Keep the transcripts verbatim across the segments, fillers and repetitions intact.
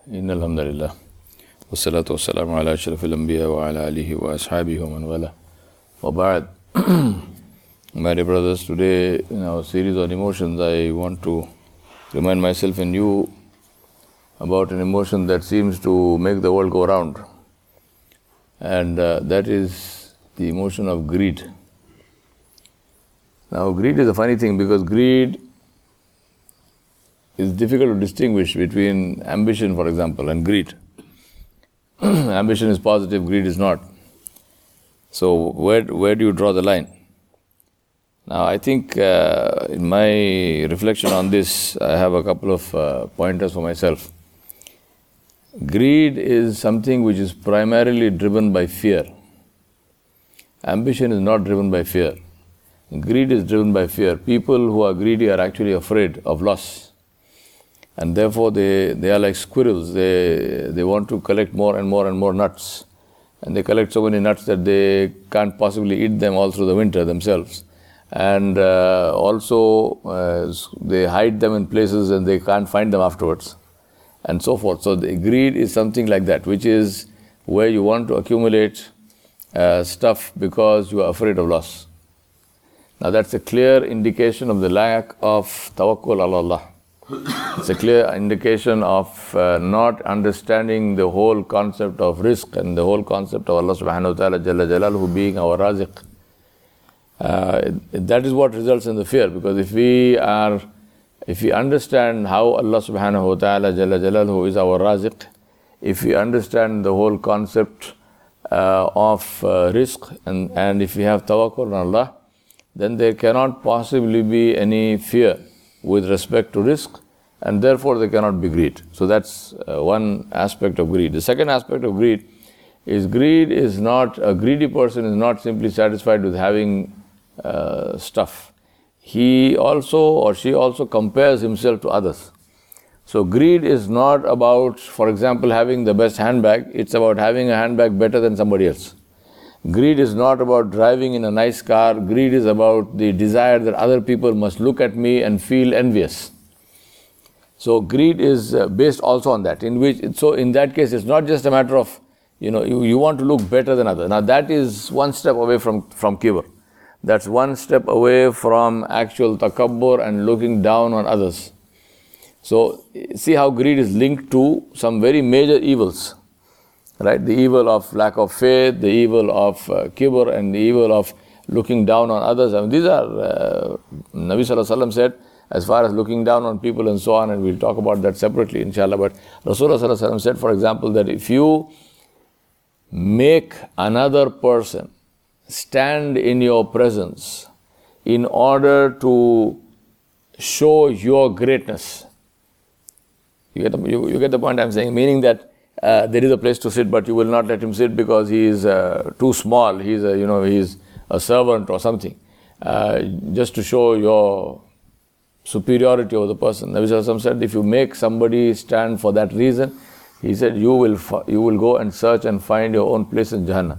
إن الحمد لله والصلاة والسلام على أشرف الأنبياء وعلى آله وأصحابه ومن والاه وبعد. My dear brothers, today in our series on emotions, I want to remind myself and you about an emotion that seems to make the world go round, and uh, that is the emotion of greed. Now, greed is a funny thing because greed is difficult to distinguish between ambition, for example, and greed. Ambition is positive, greed is not. So, where where do you draw the line? Now, I think uh, in my reflection on this, I have a couple of uh, pointers for myself. Greed is something which is primarily driven by fear. Ambition is not driven by fear. Greed is driven by fear. People who are greedy are actually afraid of loss. And therefore they, they are like squirrels. They, they want to collect more and more and more nuts. And they collect so many nuts that they can't possibly eat them all through the winter themselves. And uh, also uh, they hide them in places and they can't find them afterwards. And so forth. So the greed is something like that, which is where you want to accumulate uh, stuff because you are afraid of loss. Now that's a clear indication of the lack of tawakkul ala Allah. It's a clear indication of uh, not understanding the whole concept of risk and the whole concept of Allah subhanahu wa ta'ala jalla jalaluhu being our raziq. Uh, that is what results in the fear, because if we are, if we understand how Allah subhanahu wa ta'ala jalla jalaluhu is our raziq, if we understand the whole concept uh, of uh, risk and, and if we have tawakkul on Allah, then there cannot possibly be any fear with respect to risk, and therefore there cannot be greed. So that's uh, one aspect of greed. The second aspect of greed is greed is not, a greedy person is not simply satisfied with having uh, stuff. He also or she also compares himself to others. So greed is not about, for example, having the best handbag, it's about having a handbag better than somebody else. Greed is not about driving in a nice car. Greed is about the desire that other people must look at me and feel envious. So greed is based also on that. In which, so in that case, it's not just a matter of, you know, you, you want to look better than others. Now that is one step away from, from kibr. That's one step away from actual takabbur and looking down on others. So see how greed is linked to some very major evils. Right, the evil of lack of faith, the evil of uh, kibr, and the evil of looking down on others. I mean, these are, uh, Nabi Sallallahu Alaihi Wasallam said, as far as looking down on people and so on, and we'll talk about that separately, inshallah. But Rasulullah Sallallahu Alaihi Wasallam said, for example, that if you make another person stand in your presence in order to show your greatness, you get the, you, you get the point I'm saying, meaning that Uh, there is a place to sit, but you will not let him sit because he is uh, too small. He's a, you know, he's a servant or something, uh, just to show your superiority over the person. Nabi Sallallahu Alaihi Wasallam said, if you make somebody stand for that reason, he said, you will you will go and search and find your own place in Jahannam.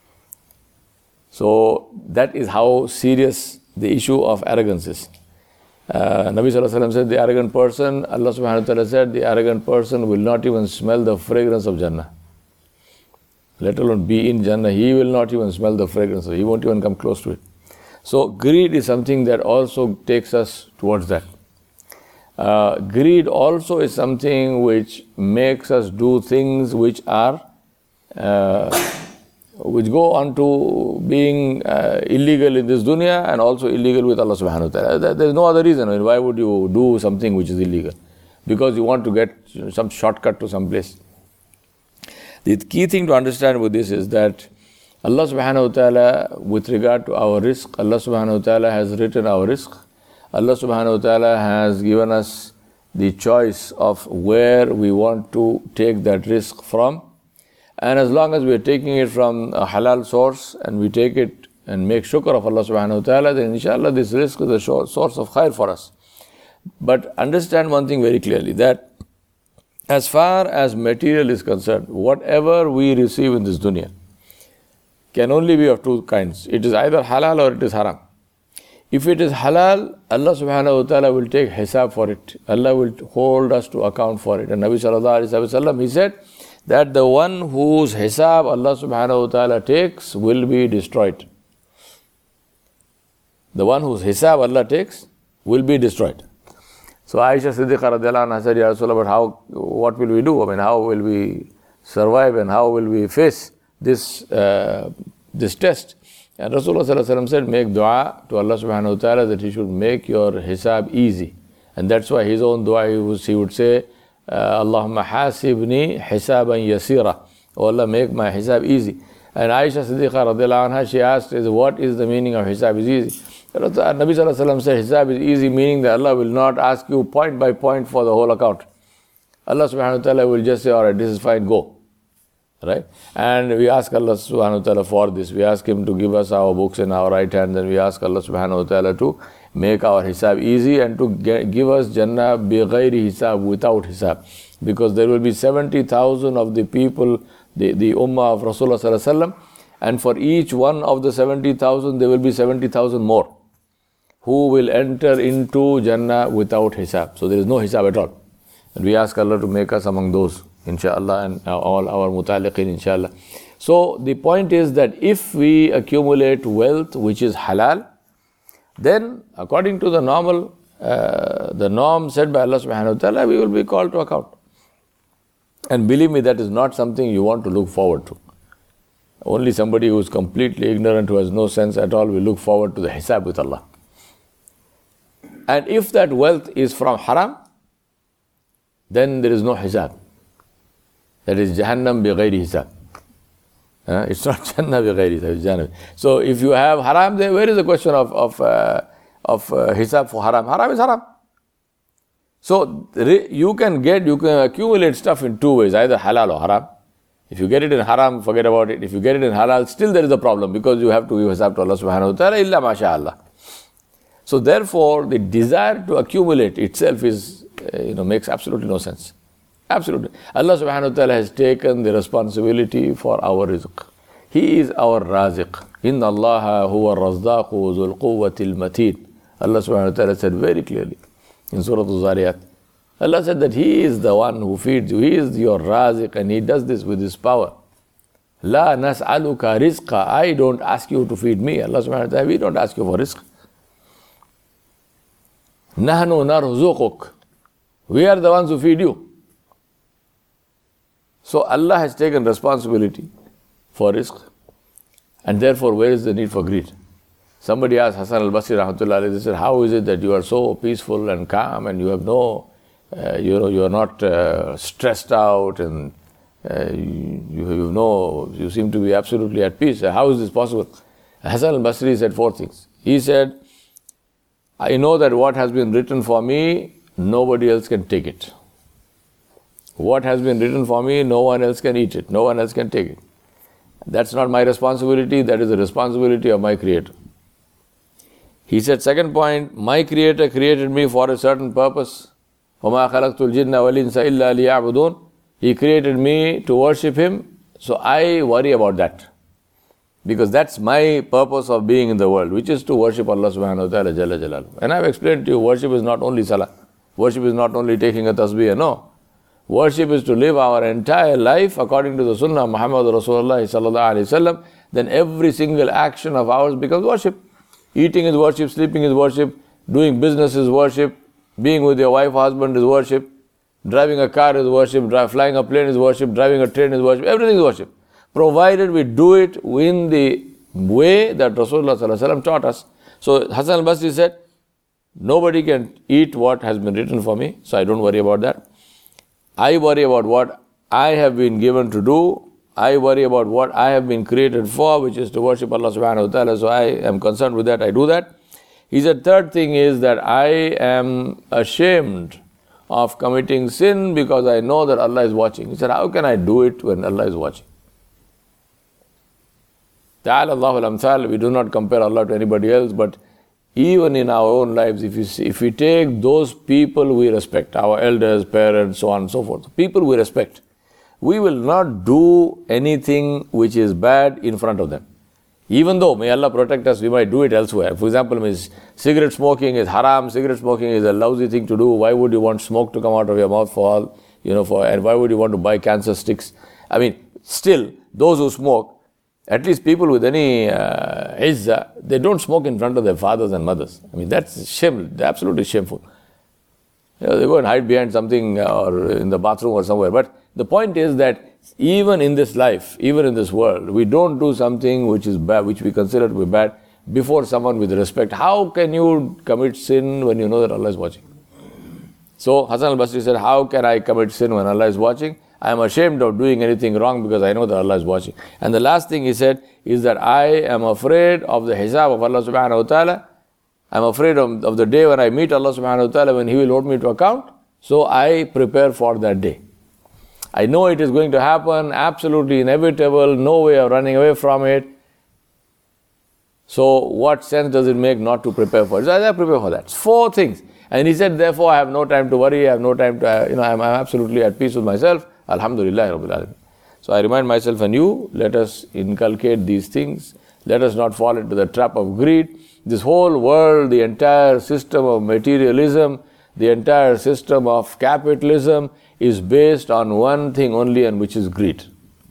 So that is how serious the issue of arrogance is. Uh, Nabi Sallallahu Alaihi Wasallam said, the arrogant person, Allah Subhanahu wa Ta'ala said, the arrogant person will not even smell the fragrance of Jannah. Let alone be in Jannah, he will not even smell the fragrance, he won't even come close to it. So greed is something that also takes us towards that. Uh, greed also is something which makes us do things which are uh, which go on to being uh, illegal in this dunya and also illegal with Allah subhanahu wa ta'ala. There's no other reason. I mean, why would you do something which is illegal? Because you want to get some shortcut to some place. The key thing to understand with this is that Allah subhanahu wa ta'ala, with regard to our risk, Allah subhanahu wa ta'ala has written our risk. Allah subhanahu wa ta'ala has given us the choice of where we want to take that risk from. And as long as we are taking it from a halal source and we take it and make shukr of Allah subhanahu wa ta'ala, then inshallah this risk is a source of khair for us. But understand one thing very clearly, that as far as material is concerned, whatever we receive in this dunya can only be of two kinds. It is either halal or it is haram. If it is halal, Allah subhanahu wa ta'ala will take hisab for it. Allah will hold us to account for it. And Nabi sallallahu alayhi wa sallam, he said that the one whose hisab Allah subhanahu wa ta'ala takes will be destroyed. The one whose hisab Allah takes will be destroyed. So Aisha Siddiqa radiallahu anha said, Ya Rasulullah, but how, what will we do? I mean, how will we survive and how will we face this, uh, this test? And Rasulullah sallallahu alaihi wasallam said, make dua to Allah subhanahu wa ta'ala that He should make your hisab easy. And that's why his own dua, he, was, he would say, Allahumma hasibni hisaban yasira. Oh Allah, make my hisab easy. And Aisha Siddiqa radiallahu anha, she asked, what is the meaning of hisab is easy? Nabi sallallahu alaihi wasallam said, hisab is easy, meaning that Allah will not ask you point by point for the whole account. Allah subhanahu wa ta'ala will just say, all right, this is fine, go. Right? And we ask Allah subhanahu wa ta'ala for this. We ask Him to give us our books in our right hand, and we ask Allah subhanahu wa ta'ala to make our hisab easy and to get, give us Jannah bi ghairi hisab, without hisab. Because there will be seventy thousand of the people, the, the ummah of Rasulullah sallallahu alaihi wasallam, and for each one of the seventy thousand, there will be seventy thousand more who will enter into Jannah without hisab. So there is no hisab at all. And we ask Allah to make us among those, inshallah, and all our mutaliqin, inshallah. So the point is that if we accumulate wealth which is halal, then according to the normal, uh, the norm set by Allah subhanahu wa ta'ala, we will be called to account. And believe me, that is not something you want to look forward to. Only somebody who is completely ignorant, who has no sense at all, will look forward to the hisab with Allah. And if that wealth is from haram, then there is no hisab. That is Jahannam bi ghairi hisab. Uh, it's not Jannah bi ghairi hisab, it's Jahannam. So if you have haram, then where is the question of, of, uh, of uh, hisab for haram? Haram is haram. So you can get, you can accumulate stuff in two ways, either halal or haram. If you get it in haram, forget about it. If you get it in halal, still there is a problem, because you have to give hisab to Allah subhanahu wa ta'ala, illa masha'Allah. So therefore, the desire to accumulate itself is, uh, you know, makes absolutely no sense. Absolutely. Allah subhanahu wa ta'ala has taken the responsibility for our rizq. He is our raziq. Inna Allaha huwa razdaqu zul quwwatil mateen. Allah subhanahu wa ta'ala said very clearly in Surah Al-Zariyat. Allah said that He is the one who feeds you. He is your raziq, and He does this with His power. La nas'aluka rizqa. I don't ask you to feed me. Allah subhanahu wa ta'ala, we don't ask you for rizq. Nahnu narzuquk. We are the ones who feed you. So Allah has taken responsibility for rizq, and therefore where is the need for greed? Somebody asked Hasan al-Basri rahmatullah alayhi, they said, how is it that you are so peaceful and calm and you have no, uh, you know, you are not uh, stressed out, and uh, you, you have no, you seem to be absolutely at peace. How is this possible? Hasan al-Basri said four things. He said, I know that what has been written for me, nobody else can take it. What has been written for me, no one else can eat it. No one else can take it. That's not my responsibility. That is the responsibility of my Creator. He said, second point, my Creator created me for a certain purpose. وَمَا خَلَقْتُ الْجِنَّ وَالْإِنسَ إِلَّا لِيَعْبُدُونَ. He created me to worship Him, so I worry about that. Because that's my purpose of being in the world, which is to worship Allah subhanahu wa ta'ala jalla jalaluhu. And I've explained to you, worship is not only salah. Worship is not only taking a tasbih, no. Worship is to live our entire life according to the sunnah of Muhammad Rasulullah sallallahu alaihi wasallam. Then every single action of ours becomes worship. Eating is worship, sleeping is worship, doing business is worship, being with your wife or husband is worship, driving a car is worship, drive, flying a plane is worship, driving a train is worship, everything is worship. Provided we do it in the way that Rasulullah sallallahu alaihi wasallam taught us. So Hasan al-Basri said, nobody can eat what has been written for me, so I don't worry about that. I worry about what I have been given to do. I worry about what I have been created for, which is to worship Allah subhanahu wa ta'ala. So I am concerned with that, I do that. He said, third thing is that I am ashamed of committing sin because I know that Allah is watching. He said, how can I do it when Allah is watching? Ta'ala Allahu al-amthal, we do not compare Allah to anybody else, but even in our own lives, if you see, if we take those people we respect, our elders, parents, so on and so forth, people we respect, we will not do anything which is bad in front of them. Even though, may Allah protect us, we might do it elsewhere. For example, means cigarette smoking is haram, cigarette smoking is a lousy thing to do. Why would you want smoke to come out of your mouth for all, you know, for, and why would you want to buy cancer sticks? I mean, still, those who smoke, at least people with any uh, izzah, they don't smoke in front of their fathers and mothers. I mean, that's shameful, absolutely shameful. You know, they go and hide behind something or in the bathroom or somewhere. But the point is that even in this life, even in this world, we don't do something which is bad, which we consider to be bad, before someone with respect. How can you commit sin when you know that Allah is watching? So Hasan al-Basri said, how can I commit sin when Allah is watching? I am ashamed of doing anything wrong because I know that Allah is watching. And the last thing he said is that I am afraid of the hijab of Allah subhanahu wa ta'ala. I am afraid of, of the day when I meet Allah subhanahu wa ta'ala, when He will hold me to account. So I prepare for that day. I know it is going to happen, absolutely inevitable, no way of running away from it. So what sense does it make not to prepare for it? So I prepare for that. It's four things. And he said, therefore I have no time to worry, I have no time to, uh, you know, I'm, I'm absolutely at peace with myself. Alhamdulillah Rabbil Alamin. So I remind myself and you, let us inculcate these things. Let us not fall into the trap of greed. This whole world, the entire system of materialism, the entire system of capitalism is based on one thing only, and which is greed.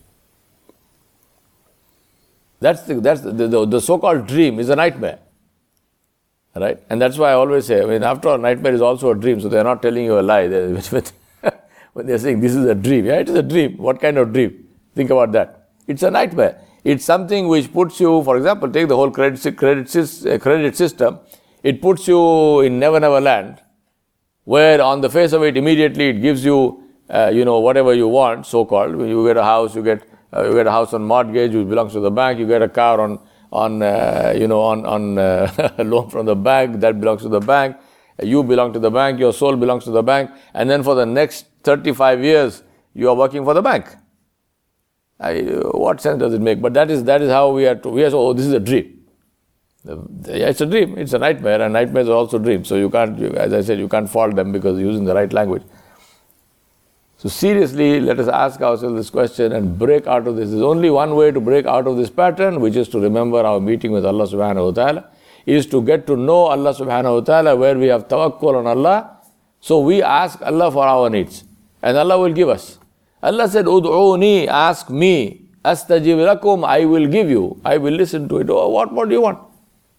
That's the, that's the, the, the so-called dream is a nightmare. Right? And that's why I always say, I mean, after all, nightmare is also a dream, so they're not telling you a lie. When they're saying this is a dream, yeah, it is a dream. What kind of dream? Think about that. It's a nightmare. It's something which puts you, for example, take the whole credit, credit, credit system. It puts you in Never Never Land, where on the face of it, immediately it gives you, uh, you know, whatever you want, so-called. When you get a house, you get uh, you get a house on mortgage, which belongs to the bank. You get a car on, on uh, you know, on on uh, loan from the bank, that belongs to the bank. You belong to the bank. Your soul belongs to the bank. And then for the next thirty-five years, you are working for the bank. I, what sense does it make? But that is that is how we are. To, we are. So, oh, this is a dream. Yeah, it's a dream. It's a nightmare, and nightmares are also dreams. So you can't, you, as I said, you can't fault them because you're using the right language. So seriously, let us ask ourselves this question and break out of this. There's only one way to break out of this pattern, which is to remember our meeting with Allah subhanahu wa ta'ala, is to get to know Allah subhanahu wa ta'ala, where we have tawakkul on Allah. So we ask Allah for our needs, and Allah will give us. Allah said, Ud'uni, ask me, astajib lakum, I will give you, I will listen to it. Oh, what more do you want?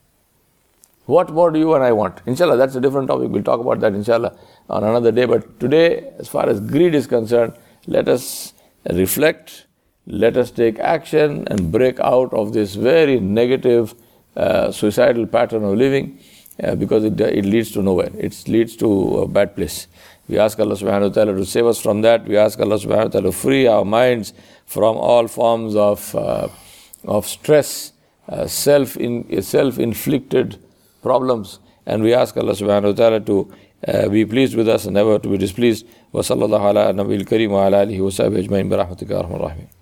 What more do you and I want? Inshallah, that's a different topic. We'll talk about that, inshallah, on another day. But today, as far as greed is concerned, let us reflect, let us take action and break out of this very negative, uh, suicidal pattern of living, uh, because it, it leads to nowhere. It leads to a bad place. We ask Allah subhanahu wa ta'ala to save us from that. We ask Allah subhanahu wa ta'ala to free our minds from all forms of, uh, of stress, uh, self in, self-inflicted problems, and we ask Allah subhanahu wa ta'ala to uh, be pleased with us and never to be displeased. Wa sallallahu ala nabiyil kareem wa ala alihi wa sahbihi ajma'in bi rahmatika ya arhamar rahimin.